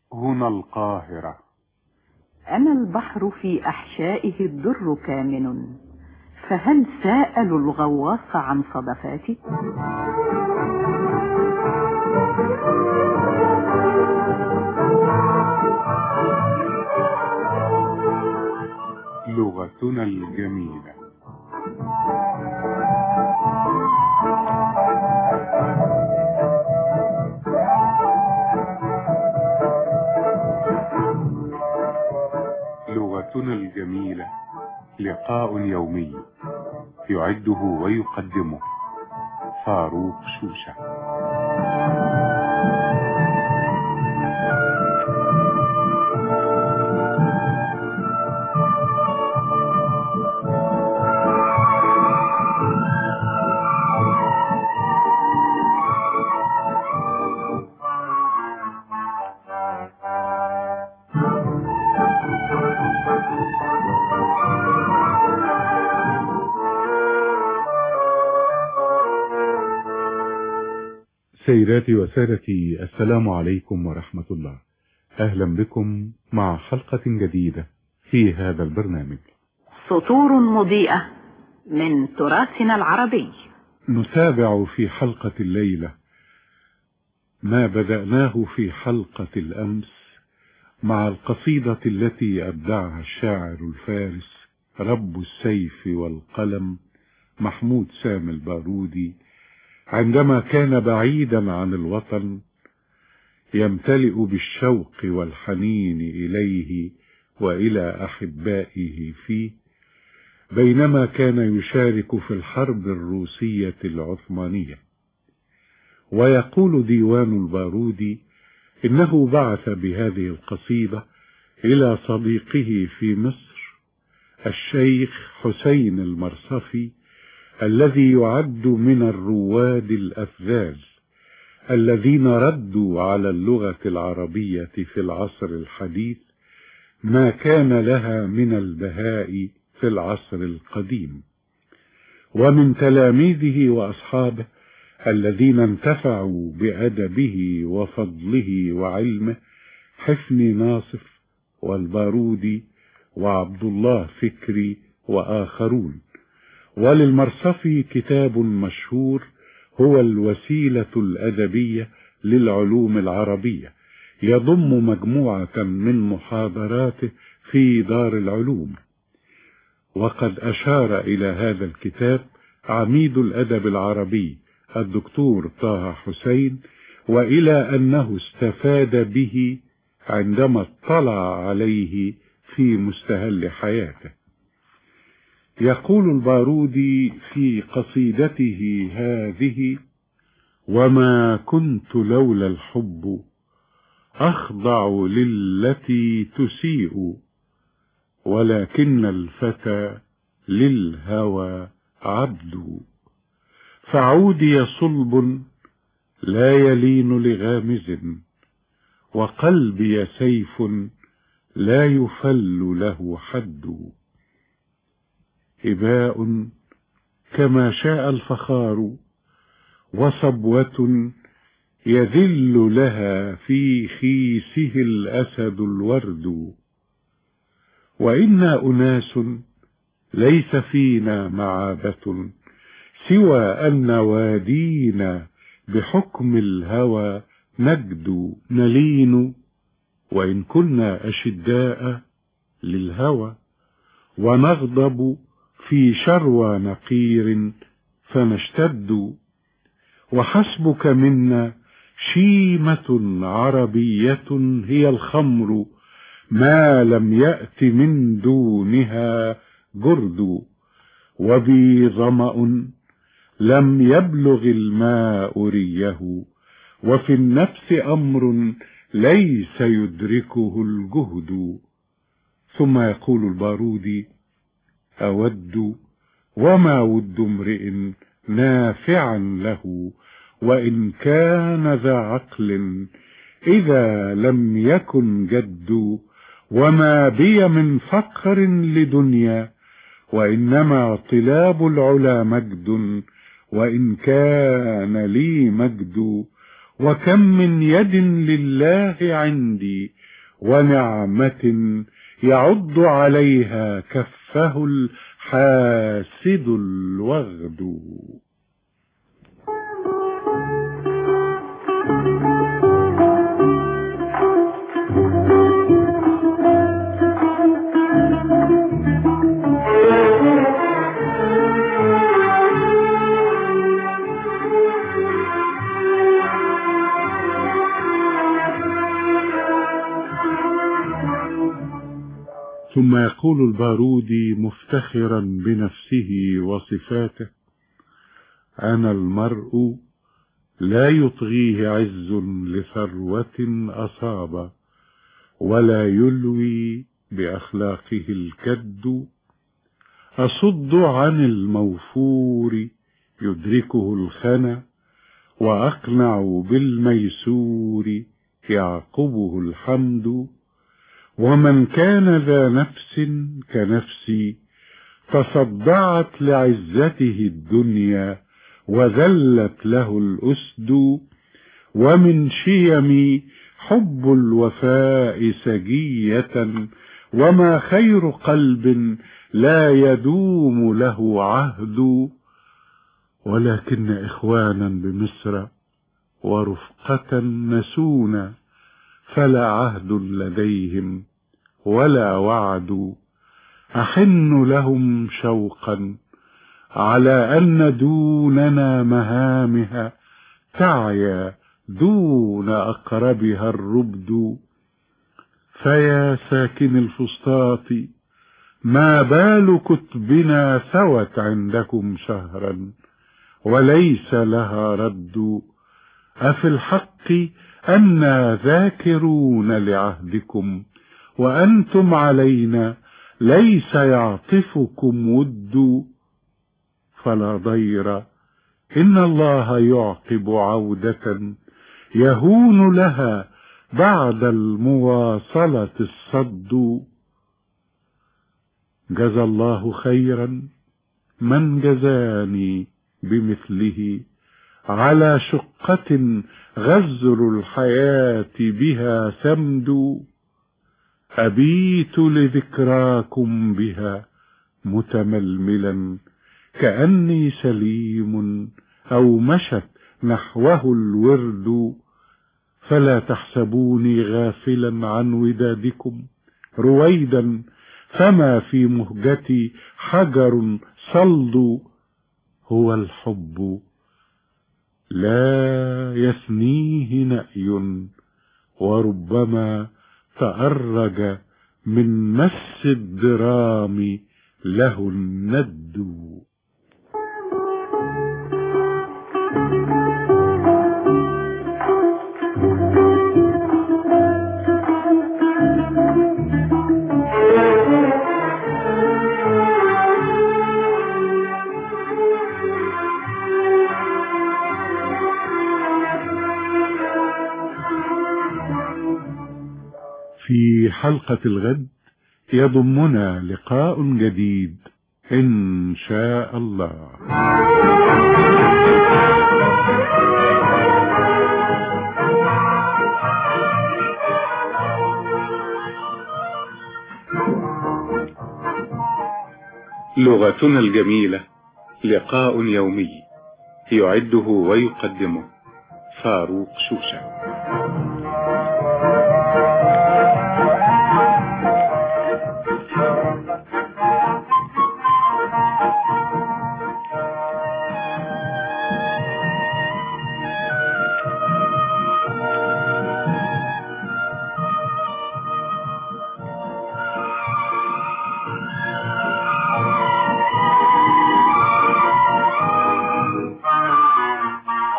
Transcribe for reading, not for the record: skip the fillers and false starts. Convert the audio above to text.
هنا القاهرة. أنا البحر في أحشائه الدر كامن، فهل سألوا الغواص عن صدفاتي؟ لغتنا الجميلة. لغتنا الجميلة لقاء يومي يعده ويقدمه فاروق شوشة. سيداتي وسادتي، السلام عليكم ورحمة الله. أهلا بكم مع حلقة جديدة في هذا البرنامج، سطور مضيئة من تراثنا العربي. نتابع في حلقة الليلة ما بدأناه في حلقة الأمس مع القصيدة التي أبدعها الشاعر الفارس رب السيف والقلم محمود سامي البارودي، عندما كان بعيدا عن الوطن يمتلئ بالشوق والحنين إليه وإلى أحبائه فيه، بينما كان يشارك في الحرب الروسية العثمانية. ويقول ديوان البارودي إنه بعث بهذه القصيدة إلى صديقه في مصر الشيخ حسين المرصفي، الذي يعد من الرواد الأفذاذ الذين ردوا على اللغة العربية في العصر الحديث ما كان لها من البهاء في العصر القديم، ومن تلاميذه وأصحابه الذين انتفعوا بأدبه وفضله وعلمه حفني ناصف والبارودي وعبد الله فكري وآخرون. وللمرصفي كتاب مشهور هو الوسيلة الأدبية للعلوم العربية، يضم مجموعة من محاضراته في دار العلوم. وقد أشار إلى هذا الكتاب عميد الأدب العربي الدكتور طه حسين، وإلى أنه استفاد به عندما اطلع عليه في مستهل حياته. يقول البارودي في قصيدته هذه: وما كنت لولا الحب أخضع للتي تسيء، ولكن الفتى للهوى عبد، فعودي صلب لا يلين لغامز، وقلبي سيف لا يفل له حد، إباء كما شاء الفخار، وصبوة يذل لها في خيسه الأسد الورد، وإنا أناس ليس فينا معابة سوى أن وادينا بحكم الهوى نجد نلين، وإن كنا أشداء للهوى ونغضب في شروى نقير فنشتد، وحسبك منا شيمة عربية هي الخمر، ما لم يأت من دونها جرد، وبي ظمأ لم يبلغ الماء ريه، وفي النفس أمر ليس يدركه الجهد. ثم يقول البارودي: أود وما ود امرئ نافعا له، وإن كان ذا عقل إذا لم يكن جد، وما بي من فقر لدنيا، وإنما طلاب العلا مجد، وإن كان لي مجد، وكم من يد لله عندي ونعمة يعض عليها كفه الحاسد الوغد. ثم يقول البارودي مفتخرا بنفسه وصفاته: أنا المرء لا يطغيه عز لثروة أصاب، ولا يلوي بأخلاقه الكد، أصد عن الموفور يدركه الخنا، وأقنع بالميسور يعقبه الحمد. ومن كان ذا نفس كنفسي تصدعت لعزته الدنيا وذلت له الأسد، ومن شيمي حب الوفاء سجية، وما خير قلب لا يدوم له عهد. ولكن إخوانا بمصر ورفقة نسونا، فلا عهد لديهم ولا وعد، أحن لهم شوقا على أن دوننا مهامها تعيا دون أقربها الربد. فيا ساكن الفسطاط ما بال كتبنا ثوت عندكم شهرا وليس لها رد، أفي الحق أنا ذاكرون لعهدكم، وأنتم علينا ليس يعطفكم ود. فلا ضير إن الله يعقب عودة يهون لها بعد المواصلة الصد. جزى الله خيرا من جزاني بمثله، على شقة غزر الحياة بها سمد. أبيت لذكراكم بها متململا كأني سليم أو مشت نحوه الورد. فلا تحسبوني غافلا عن ودادكم رويدا، فما في مهجتي حجر صلد. هو الحب لا يثنيه نأي، وربما تأرج من مس الدرام له الند. في حلقة الغد يضمنا لقاء جديد إن شاء الله. لغتنا الجميلة لقاء يومي، يعده ويقدمه فاروق شوشة.